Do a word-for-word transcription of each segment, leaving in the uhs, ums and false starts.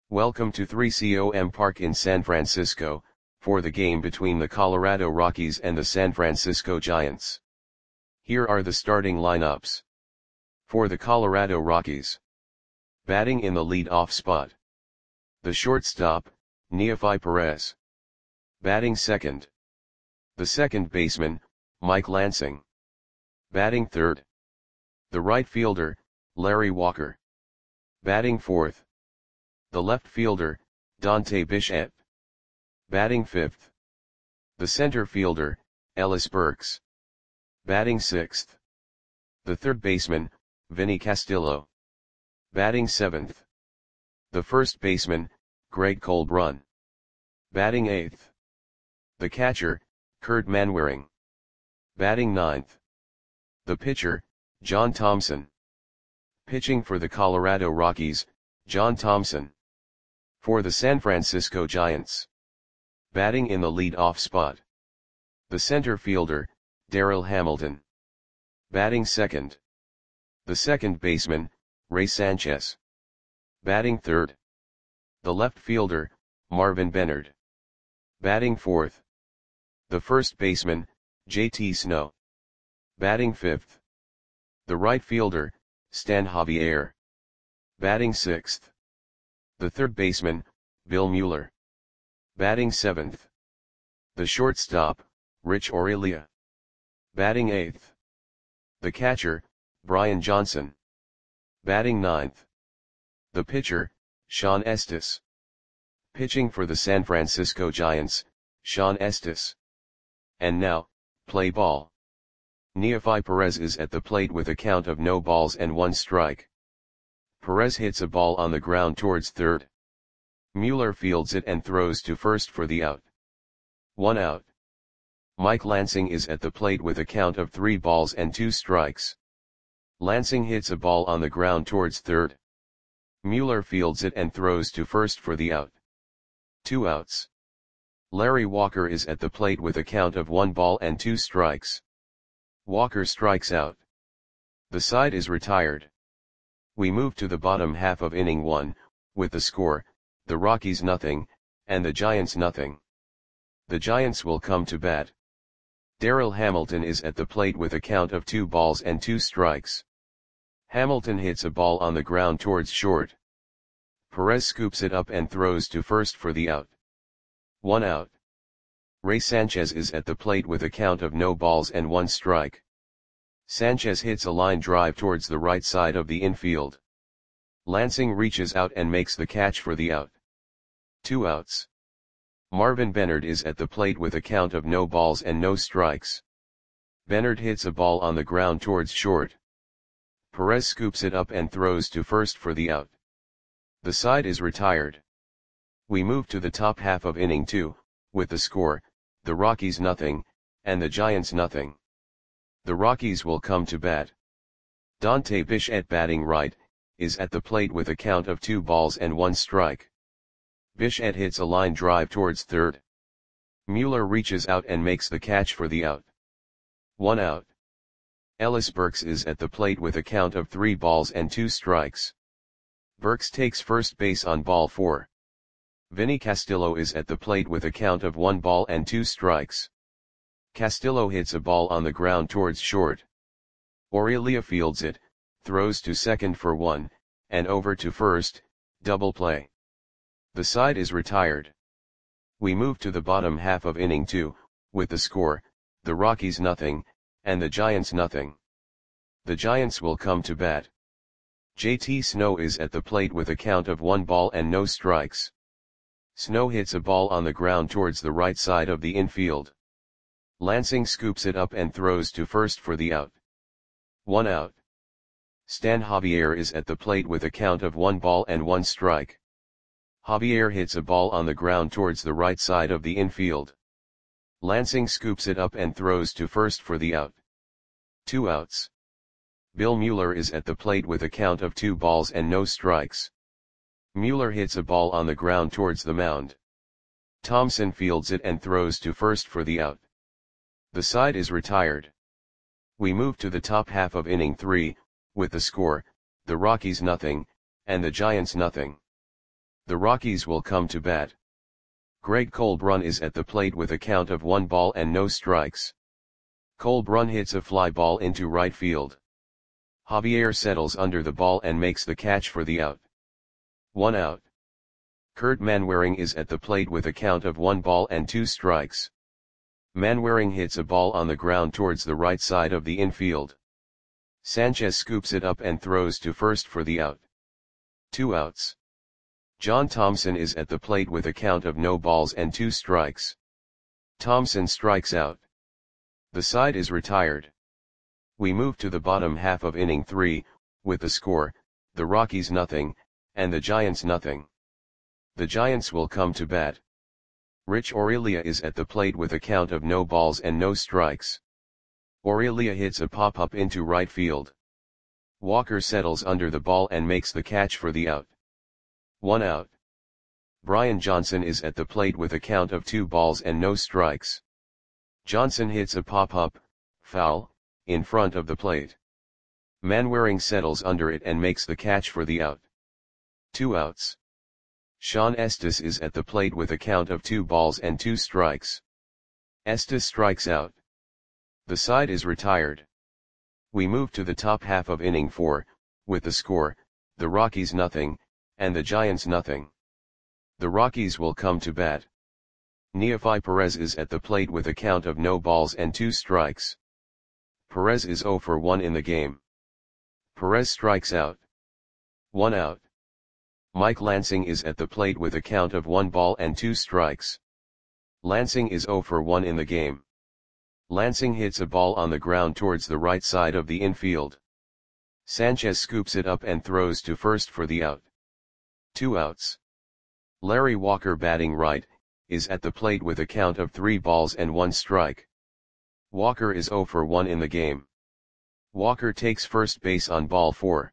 Welcome to three C O M Park in San Francisco, for the game between the Colorado Rockies and the San Francisco Giants. Here are the starting lineups. For the Colorado Rockies. Batting in the lead-off spot. The shortstop, Neofi Perez. Batting second. The second baseman, Mike Lansing. Batting third. The right fielder, Larry Walker. Batting fourth. The left fielder, Dante Bichette. Batting fifth. The center fielder, Ellis Burks. Batting sixth. The third baseman, Vinny Castillo. Batting seventh. The first baseman, Greg Colbrun. Batting eighth. The catcher, Kurt Manwaring. Batting ninth. The pitcher, John Thompson. Pitching for the Colorado Rockies, John Thompson. For the San Francisco Giants. Batting in the lead-off spot. The center fielder, Darryl Hamilton. Batting second. The second baseman, Ray Sanchez. Batting third. The left fielder, Marvin Benard. Batting fourth. The first baseman, J T Snow. Batting fifth. The right fielder, Stan Javier. Batting sixth. The third baseman, Bill Mueller. Batting seventh. The shortstop, Rich Aurelia. Batting eighth. The catcher, Brian Johnson. Batting ninth. The pitcher, Sean Estes. Pitching for the San Francisco Giants, Sean Estes. And now, play ball. Neofi Perez is at the plate with a count of no balls and one strike. Perez hits a ball on the ground towards third. Mueller fields it and throws to first for the out. One out. Mike Lansing is at the plate with a count of three balls and two strikes. Lansing hits a ball on the ground towards third. Mueller fields it and throws to first for the out. Two outs. Larry Walker is at the plate with a count of one ball and two strikes. Walker strikes out. The side is retired. We move to the bottom half of inning one, with the score, the Rockies nothing, and the Giants nothing. The Giants will come to bat. Darryl Hamilton is at the plate with a count of two balls and two strikes. Hamilton hits a ball on the ground towards short. Perez scoops it up and throws to first for the out. One out. Ray Sanchez is at the plate with a count of no balls and one strike. Sanchez hits a line drive towards the right side of the infield. Lansing reaches out and makes the catch for the out. Two outs. Marvin Benard is at the plate with a count of no balls and no strikes. Benard hits a ball on the ground towards short. Perez scoops it up and throws to first for the out. The side is retired. We move to the top half of inning two, with the score, the Rockies nothing, and the Giants nothing. The Rockies will come to bat. Dante Bichette batting right, is at the plate with a count of two balls and one strike. Bichette hits a line drive towards third. Mueller reaches out and makes the catch for the out. One out. Ellis Burks is at the plate with a count of three balls and two strikes. Burks takes first base on ball four. Vinny Castillo is at the plate with a count of one ball and two strikes. Castillo hits a ball on the ground towards short. Aurelia fields it, throws to second for one, and over to first, double play. The side is retired. We move to the bottom half of inning two, with the score, the Rockies nothing, and the Giants nothing. The Giants will come to bat. J T Snow is at the plate with a count of one ball and no strikes. Snow hits a ball on the ground towards the right side of the infield. Lansing scoops it up and throws to first for the out. One out. Stan Javier is at the plate with a count of one ball and one strike. Javier hits a ball on the ground towards the right side of the infield. Lansing scoops it up and throws to first for the out. Two outs. Bill Mueller is at the plate with a count of two balls and no strikes. Mueller hits a ball on the ground towards the mound. Thompson fields it and throws to first for the out. The side is retired. We move to the top half of inning three, with the score, the Rockies nothing, and the Giants nothing. The Rockies will come to bat. Greg Colbrun is at the plate with a count of one ball and no strikes. Colbrun hits a fly ball into right field. Javier settles under the ball and makes the catch for the out. One out. Kurt Manwaring is at the plate with a count of one ball and two strikes. Manwaring hits a ball on the ground towards the right side of the infield. Sanchez scoops it up and throws to first for the out. Two outs. John Thompson is at the plate with a count of no balls and two strikes. Thompson strikes out. The side is retired. We move to the bottom half of inning three, with the score, the Rockies nothing, and the Giants nothing. The Giants will come to bat. Rich Aurelia is at the plate with a count of no balls and no strikes. Aurelia hits a pop-up into right field. Walker settles under the ball and makes the catch for the out. One out. Brian Johnson is at the plate with a count of two balls and no strikes. Johnson hits a pop-up, foul, in front of the plate. Manwaring settles under it and makes the catch for the out. Two outs. Sean Estes is at the plate with a count of two balls and two strikes. Estes strikes out. The side is retired. We move to the top half of inning four, with the score, the Rockies nothing, and the Giants nothing. The Rockies will come to bat. Neefi Perez is at the plate with a count of no balls and two strikes. Perez is zero for one in the game. Perez strikes out. One out. Mike Lansing is at the plate with a count of one ball and two strikes. Lansing is zero for one in the game. Lansing hits a ball on the ground towards the right side of the infield. Sanchez scoops it up and throws to first for the out. Two outs. Larry Walker, batting right, is at the plate with a count of three balls and one strike. Walker is zero for one in the game. Walker takes first base on ball four.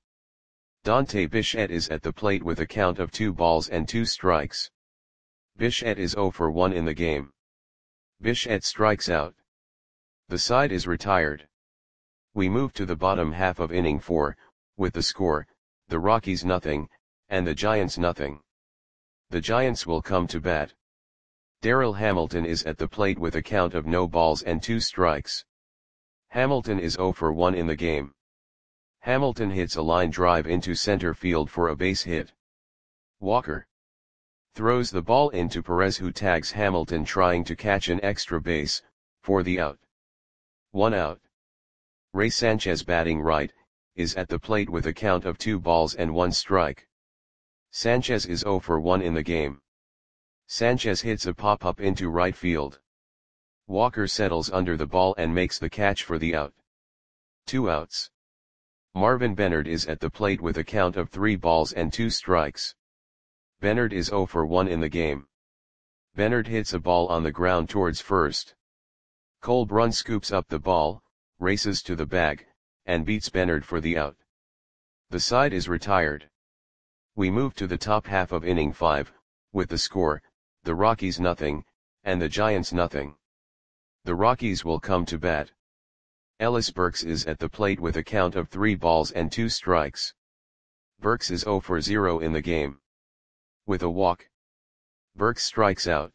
Dante Bichette is at the plate with a count of two balls and two strikes. Bichette is zero for one in the game. Bichette strikes out. The side is retired. We move to the bottom half of inning four, with the score, the Rockies nothing, and the Giants nothing. The Giants will come to bat. Darryl Hamilton is at the plate with a count of no balls and two strikes. Hamilton is zero for one in the game. Hamilton hits a line drive into center field for a base hit. Walker throws the ball into Perez, who tags Hamilton trying to catch an extra base, for the out. One out. Ray Sanchez, batting right, is at the plate with a count of two balls and one strike. Sanchez is zero for one in the game. Sanchez hits a pop-up into right field. Walker settles under the ball and makes the catch for the out. Two outs. Marvin Bennard is at the plate with a count of three balls and two strikes. Bennard is zero for one in the game. Bennard hits a ball on the ground towards first. Colbrun scoops up the ball, races to the bag, and beats Bennard for the out. The side is retired. We move to the top half of inning five, with the score, the Rockies nothing, and the Giants nothing. The Rockies will come to bat. Ellis Burks is at the plate with a count of three balls and two strikes. Burks is zero for zero in the game. With a walk, Burks strikes out.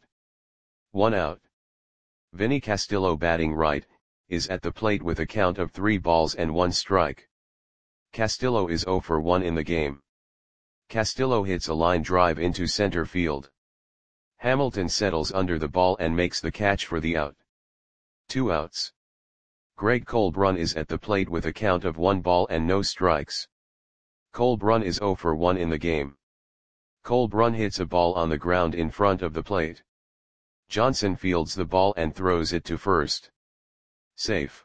One out. Vinny Castillo, batting right, is at the plate with a count of three balls and one strike. Castillo is zero for one in the game. Castillo hits a line drive into center field. Hamilton settles under the ball and makes the catch for the out. Two outs. Greg Colbrun is at the plate with a count of one ball and no strikes. Colbrun is zero for one in the game. Colbrun hits a ball on the ground in front of the plate. Johnson fields the ball and throws it to first. Safe.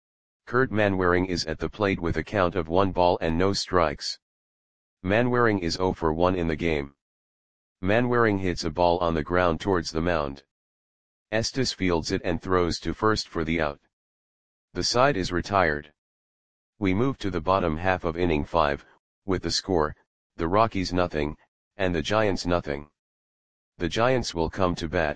Kurt Manwaring is at the plate with a count of one ball and no strikes. Manwaring is zero for one in the game. Manwaring hits a ball on the ground towards the mound. Estes fields it and throws to first for the out. The side is retired. We move to the bottom half of inning five, with the score, the Rockies nothing, and the Giants nothing. The Giants will come to bat.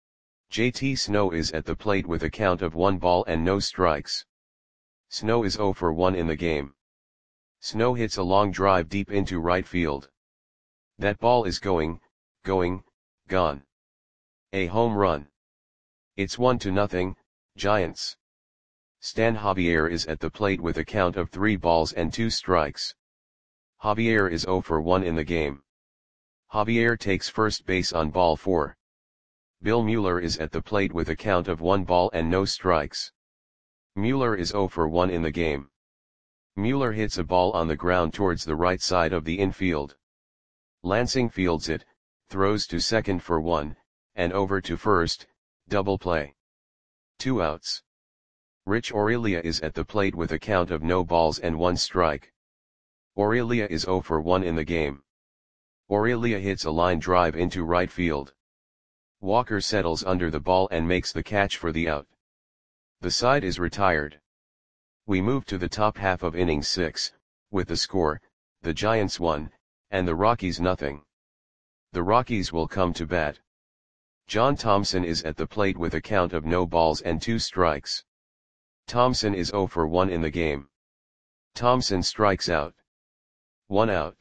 J T Snow is at the plate with a count of one ball and no strikes. Snow is zero for one in the game. Snow hits a long drive deep into right field. That ball is going, going, gone. A home run. It's one to nothing, Giants. Stan Javier is at the plate with a count of three balls and two strikes. Javier is zero for one in the game. Javier takes first base on ball four. Bill Mueller is at the plate with a count of one ball and no strikes. Mueller is zero for one in the game. Mueller hits a ball on the ground towards the right side of the infield. Lansing fields it, throws to second for one, and over to first, double play. Two outs. Rich Aurelia is at the plate with a count of no balls and one strike. Aurelia is zero for one in the game. Aurelia hits a line drive into right field. Walker settles under the ball and makes the catch for the out. The side is retired. We move to the top half of inning six, with the score, the Giants one, and the Rockies nothing. The Rockies will come to bat. John Thompson is at the plate with a count of no balls and two strikes. Thompson is zero for one in the game. Thompson strikes out. One out.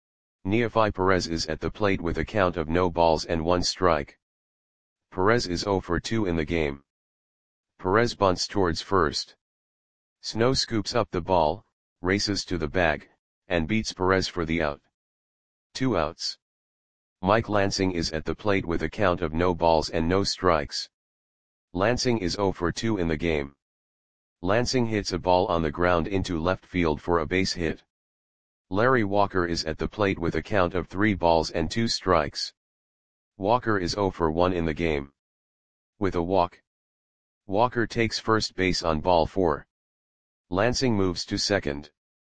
Neofi Perez is at the plate with a count of no balls and one strike. Perez is zero for two in the game. Perez bunts towards first. Snow scoops up the ball, races to the bag, and beats Perez for the out. Two outs. Mike Lansing is at the plate with a count of no balls and no strikes. Lansing is zero for two in the game. Lansing hits a ball on the ground into left field for a base hit. Larry Walker is at the plate with a count of three balls and two strikes. Walker is zero for one in the game. With a walk. Walker takes first base on ball four. Lansing moves to second.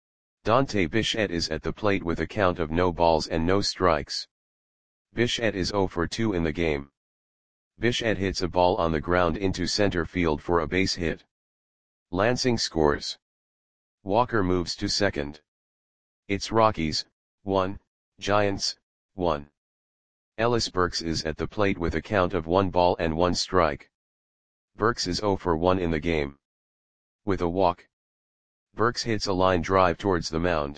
Dante Bichette is at the plate with a count of no balls and no strikes. Bichette is zero for two in the game. Bichette hits a ball on the ground into center field for a base hit. Lansing scores. Walker moves to second. It's Rockies, one, Giants, one. Ellis Burks is at the plate with a count of one ball and one strike. Burks is zero for one in the game. With a walk. Burks hits a line drive towards the mound.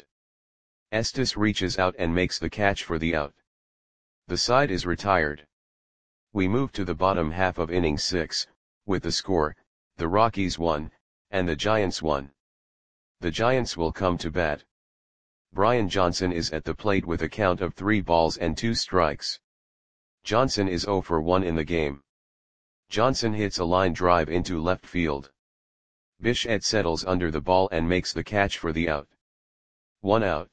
Estes reaches out and makes the catch for the out. The side is retired. We move to the bottom half of inning six, with the score, the Rockies one, and the Giants one. The Giants will come to bat. Brian Johnson is at the plate with a count of three balls and two strikes. Johnson is zero for one in the game. Johnson hits a line drive into left field. Bichette settles under the ball and makes the catch for the out. One out.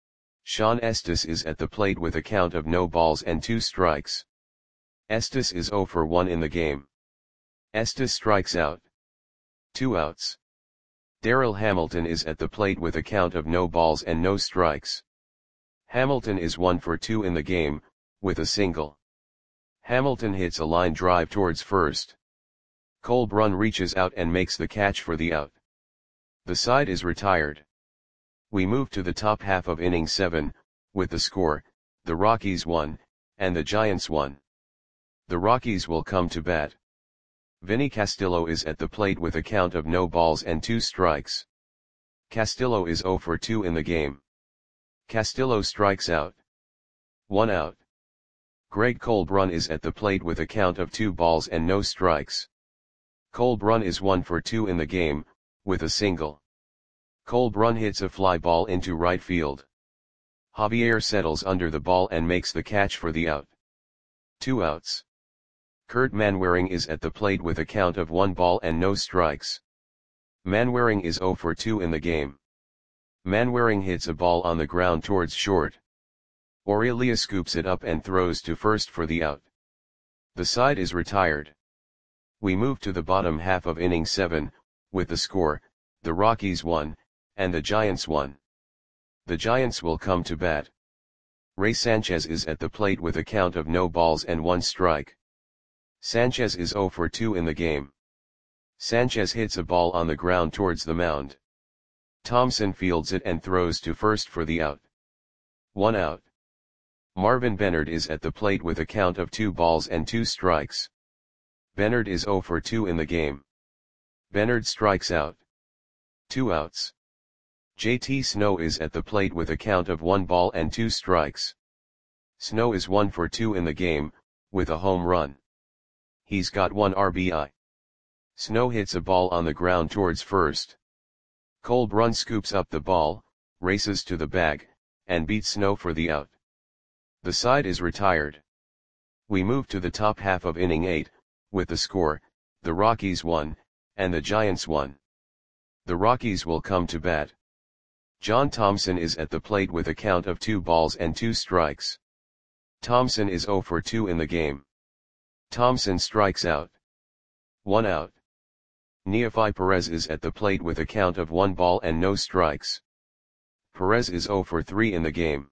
Sean Estes is at the plate with a count of no balls and two strikes. Estes is zero for one in the game. Estes strikes out. Two outs. Darryl Hamilton is at the plate with a count of no balls and no strikes. Hamilton is one for two in the game, with a single. Hamilton hits a line drive towards first. Cole Brunn reaches out and makes the catch for the out. The side is retired. We move to the top half of inning seven, with the score, the Rockies one, and the Giants one. The Rockies will come to bat. Vinny Castillo is at the plate with a count of no balls and two strikes. Castillo is zero for two in the game. Castillo strikes out. One out. Greg Colbrunn is at the plate with a count of two balls and no strikes. Colbrunn is one for two in the game, with a single. Colbrunn hits a fly ball into right field. Javier settles under the ball and makes the catch for the out. Two outs. Kurt Manwaring is at the plate with a count of one ball and no strikes. Manwaring is zero for two in the game. Manwaring hits a ball on the ground towards short. Aurelia scoops it up and throws to first for the out. The side is retired. We move to the bottom half of inning seven, with the score, the Rockies one, and the Giants one. The Giants will come to bat. Ray Sanchez is at the plate with a count of no balls and one strike. Sanchez is zero for two in the game. Sanchez hits a ball on the ground towards the mound. Thompson fields it and throws to first for the out. One out. Marvin Bennard is at the plate with a count of two balls and two strikes. Bennard is zero for two in the game. Bennard strikes out. Two outs. J T Snow is at the plate with a count of one ball and two strikes. Snow is one for two in the game, with a home run. He's got one R B I. Snow hits a ball on the ground towards first. Cole Brun scoops up the ball, races to the bag, and beats Snow for the out. The side is retired. We move to the top half of inning eight, with the score, the Rockies won, and the Giants won. The Rockies will come to bat. John Thompson is at the plate with a count of two balls and two strikes. Thompson is zero for two in the game. Thompson strikes out. One out. Neofi Perez is at the plate with a count of one ball and no strikes. Perez is zero for three in the game.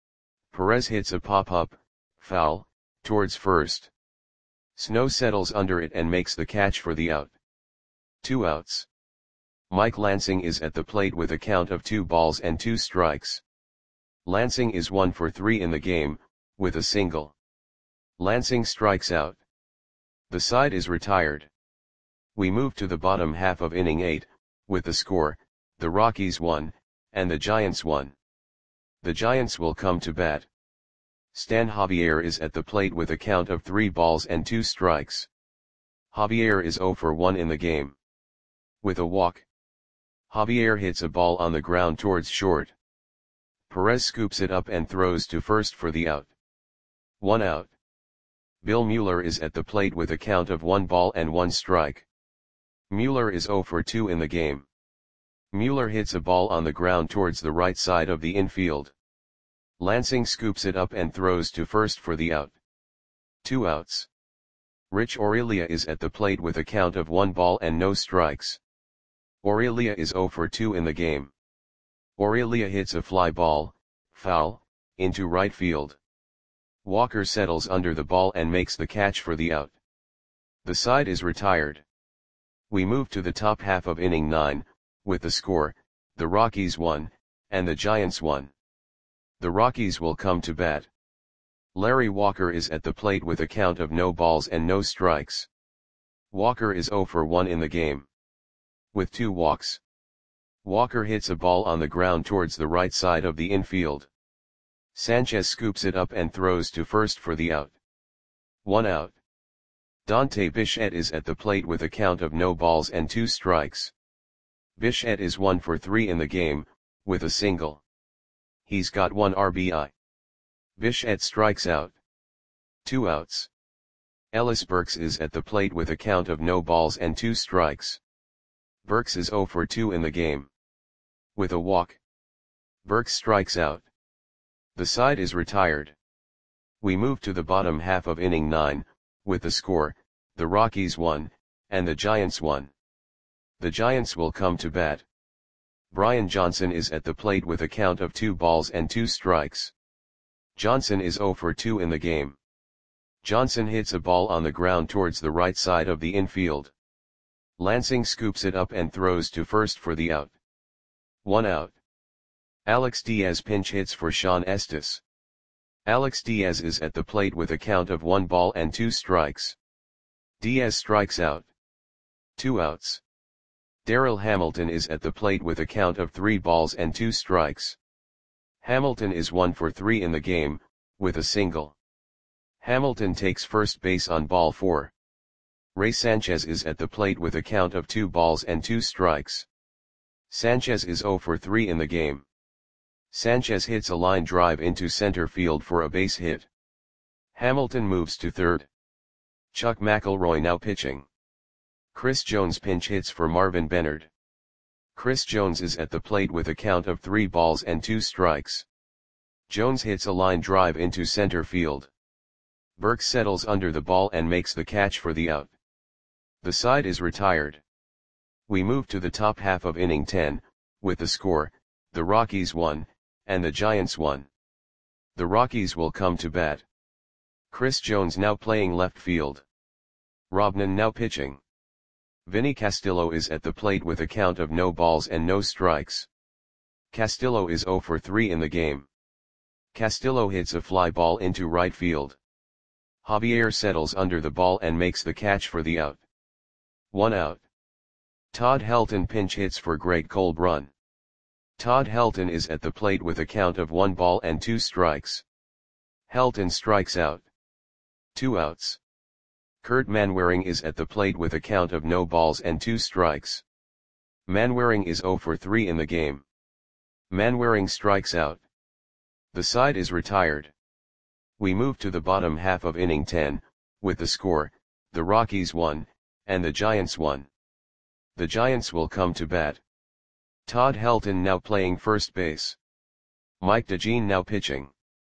Perez hits a pop-up, foul, towards first. Snow settles under it and makes the catch for the out. Two outs. Mike Lansing is at the plate with a count of two balls and two strikes. Lansing is one for three in the game, with a single. Lansing strikes out. The side is retired. We move to the bottom half of inning eight, with the score, the Rockies won, and the Giants won. The Giants will come to bat. Stan Javier is at the plate with a count of three balls and two strikes. Javier is zero for one in the game. With a walk. Javier hits a ball on the ground towards short. Perez scoops it up and throws to first for the out. One out. Bill Mueller is at the plate with a count of one ball and one strike. Mueller is zero for two in the game. Mueller hits a ball on the ground towards the right side of the infield. Lansing scoops it up and throws to first for the out. Two outs. Rich Aurelia is at the plate with a count of one ball and no strikes. Aurelia is zero for two in the game. Aurelia hits a fly ball, foul, into right field. Walker settles under the ball and makes the catch for the out. The side is retired. We move to the top half of inning nine, with the score, the Rockies won, and the Giants won. The Rockies will come to bat. Larry Walker is at the plate with a count of no balls and no strikes. Walker is zero for one in the game. With two walks. Walker hits a ball on the ground towards the right side of the infield. Sanchez scoops it up and throws to first for the out. One out. Dante Bichette is at the plate with a count of no balls and two strikes. Bichette is one for three in the game, with a single. He's got one R B I. Bichette strikes out. Two outs. Ellis Burks is at the plate with a count of no balls and two strikes. Burks is zero for two in the game. With a walk. Burks strikes out. The side is retired. We move to the bottom half of inning nine, with the score, the Rockies won, and the Giants won. The Giants will come to bat. Brian Johnson is at the plate with a count of two balls and two strikes. Johnson is zero for two in the game. Johnson hits a ball on the ground towards the right side of the infield. Lansing scoops it up and throws to first for the out. One out. Alex Diaz pinch hits for Sean Estes. Alex Diaz is at the plate with a count of one ball and two strikes. Diaz strikes out. Two outs. Darryl Hamilton is at the plate with a count of three balls and two strikes. Hamilton is one for three in the game, with a single. Hamilton takes first base on ball four. Ray Sanchez is at the plate with a count of two balls and two strikes. Sanchez is zero for three in the game. Sanchez hits a line drive into center field for a base hit. Hamilton moves to third. Chuck McElroy now pitching. Chris Jones pinch hits for Marvin Bennard. Chris Jones is at the plate with a count of three balls and two strikes. Jones hits a line drive into center field. Burks settles under the ball and makes the catch for the out. The side is retired. We move to the top half of inning ten, with the score, the Rockies won, and the Giants won. The Rockies will come to bat. Chris Jones now playing left field. Robnan now pitching. Vinny Castillo is at the plate with a count of no balls and no strikes. Castillo is zero for three in the game. Castillo hits a fly ball into right field. Javier settles under the ball and makes the catch for the out. One out. Todd Helton pinch hits for Greg Cole Brun. Todd Helton is at the plate with a count of one ball and two strikes. Helton strikes out. Two outs. Kurt Manwaring is at the plate with a count of no balls and two strikes. Manwaring is oh for three in the game. Manwaring strikes out. The side is retired. We move to the bottom half of inning ten, with the score, the Rockies won, and the Giants won. The Giants will come to bat. Todd Helton now playing first base. Mike DeJean now pitching.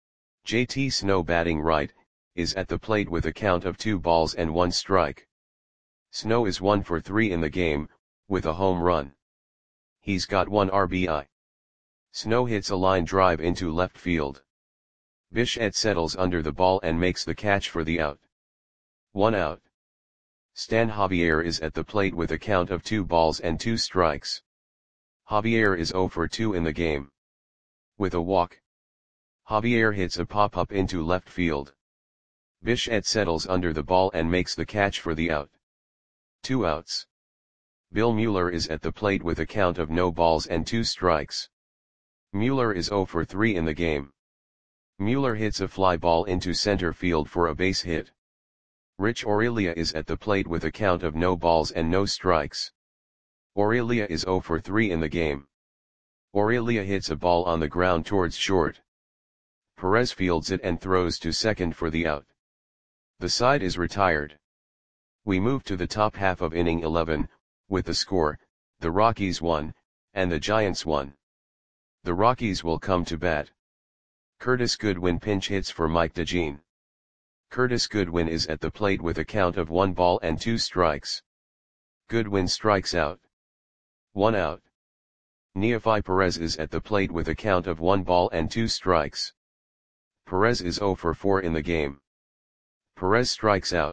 J T Snow batting right, is at the plate with a count of two balls and one strike. Snow is one for three in the game, with a home run. He's got one R B I. Snow hits a line drive into left field. Bichette settles under the ball and makes the catch for the out. One out. Stan Javier is at the plate with a count of two balls and two strikes. Javier is oh for two in the game. With a walk, Javier hits a pop-up into left field. Bichette settles under the ball and makes the catch for the out. Two outs. Bill Mueller is at the plate with a count of no balls and two strikes. Mueller is oh for three in the game. Mueller hits a fly ball into center field for a base hit. Rich Aurelia is at the plate with a count of no balls and no strikes. Aurelia is oh for three in the game. Aurelia hits a ball on the ground towards short. Perez fields it and throws to second for the out. The side is retired. We move to the top half of inning eleven, with the score, the Rockies won, and the Giants won. The Rockies will come to bat. Curtis Goodwin pinch hits for Mike DeJean. Curtis Goodwin is at the plate with a count of one ball and two strikes. Goodwin strikes out. One out. Neofi Perez is at the plate with a count of one ball and two strikes. Perez is oh for four in the game. Perez strikes out.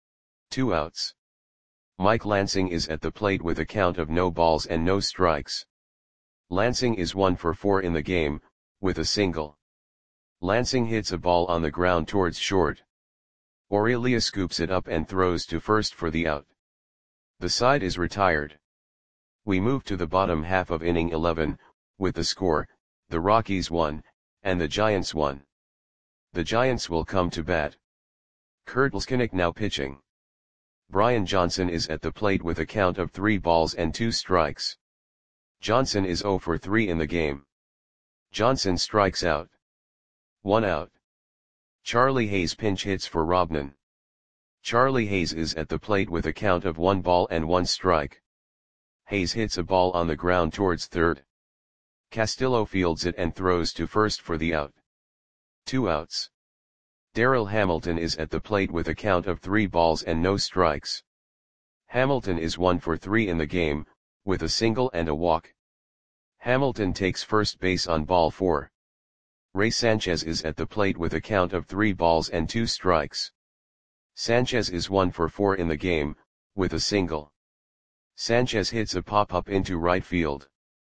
Two outs. Mike Lansing is at the plate with a count of no balls and no strikes. Lansing is one for four in the game, with a single. Lansing hits a ball on the ground towards short. Aurelia scoops it up and throws to first for the out. The side is retired. We move to the bottom half of inning eleven, with the score, the Rockies won, and the Giants won. The Giants will come to bat. Kurt Leskinick now pitching. Brian Johnson is at the plate with a count of three balls and two strikes. Johnson is oh for three in the game. Johnson strikes out. One out. Charlie Hayes pinch hits for Robnan. Charlie Hayes is at the plate with a count of one ball and one strike. Hayes hits a ball on the ground towards third. Castillo fields it and throws to first for the out. Two outs. Darryl Hamilton is at the plate with a count of three balls and no strikes. Hamilton is one for three in the game, with a single and a walk. Hamilton takes first base on ball four. Ray Sanchez is at the plate with a count of three balls and two strikes. Sanchez is one for four in the game, with a single. Sanchez hits a pop-up into right field.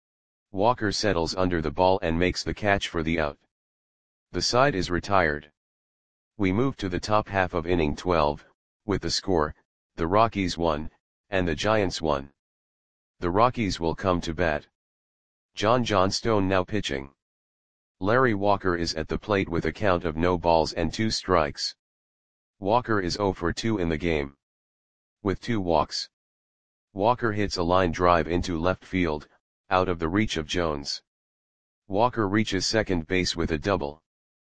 Walker settles under the ball and makes the catch for the out. The side is retired. We move to the top half of inning twelve, with the score, the Rockies won, and the Giants won. The Rockies will come to bat. John Johnstone now pitching. Larry Walker is at the plate with a count of no balls and two strikes. Walker is oh for two in the game. With two walks. Walker hits a line drive into left field, out of the reach of Jones. Walker reaches second base with a double.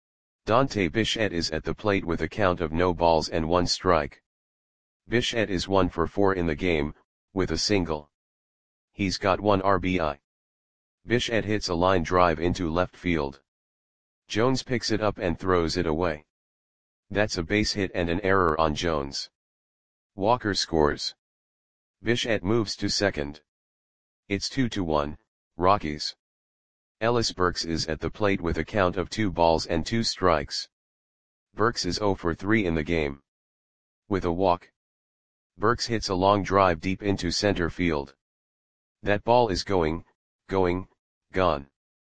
Dante Bichette is at the plate with a count of no balls and one strike. Bichette is one for four in the game, with a single. He's got one R B I. Bichette hits a line drive into left field. Jones picks it up and throws it away. That's a base hit and an error on Jones. Walker scores. Bichette moves to second. It's two to one, Rockies. Ellis Burks is at the plate with a count of two balls and two strikes. Burks is oh for three in the game. With a walk. Burks hits a long drive deep into center field. That ball is going, going, gone.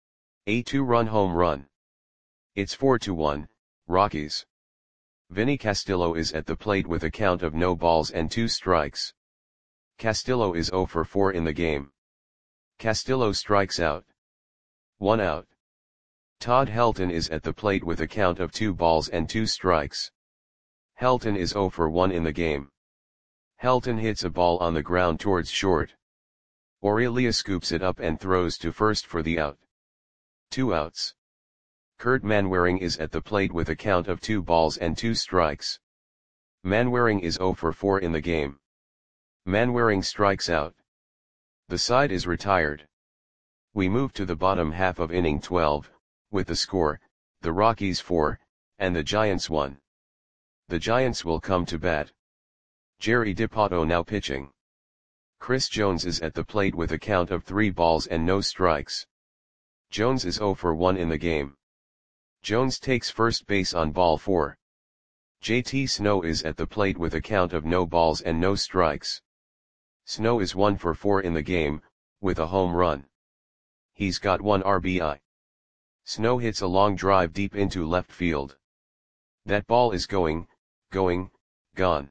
A two-run home run. It's four to one, Rockies. Vinny Castillo is at the plate with a count of no balls and two strikes. Castillo is oh for four in the game. Castillo strikes out. One out. Todd Helton is at the plate with a count of two balls and two strikes. Helton is zero for one in the game. Helton hits a ball on the ground towards short. Aurelia scoops it up and throws to first for the out. Two outs. Kurt Manwaring is at the plate with a count of two balls and two strikes. Manwaring is zero for four in the game. Manwaring strikes out. The side is retired. We move to the bottom half of inning twelve, with the score, the Rockies four, and the Giants one. The Giants will come to bat. Jerry Dipoto now pitching. Chris Jones is at the plate with a count of three balls and no strikes. Jones is zero for one in the game. Jones takes first base on ball four. J T Snow is at the plate with a count of no balls and no strikes. Snow is one for four in the game, with a home run. He's got one R B I. Snow hits a long drive deep into left field. That ball is going, going, gone.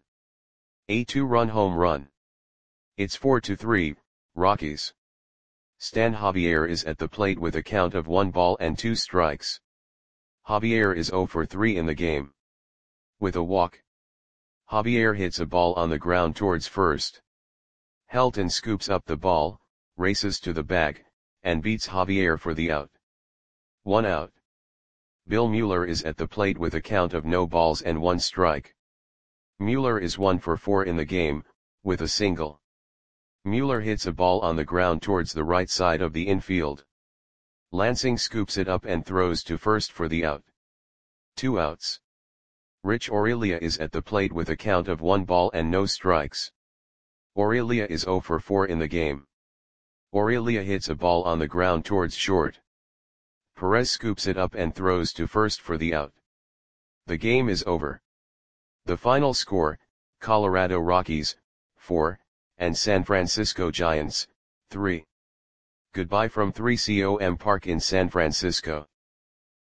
A two-run home run. It's four to three, Rockies. Stan Javier is at the plate with a count of one ball and two strikes. Javier is zero for three in the game. With a walk. Javier hits a ball on the ground towards first. Helton scoops up the ball, races to the bag, and beats Javier for the out. One out. Bill Mueller is at the plate with a count of no balls and one strike. Mueller is one for four in the game, with a single. Mueller hits a ball on the ground towards the right side of the infield. Lansing scoops it up and throws to first for the out. Two outs. Rich Aurelia is at the plate with a count of one ball and no strikes. Aurelia is zero for four in the game. Aurelia hits a ball on the ground towards short. Perez scoops it up and throws to first for the out. The game is over. The final score, Colorado Rockies, four, and San Francisco Giants, three. Goodbye from three C O M Park in San Francisco.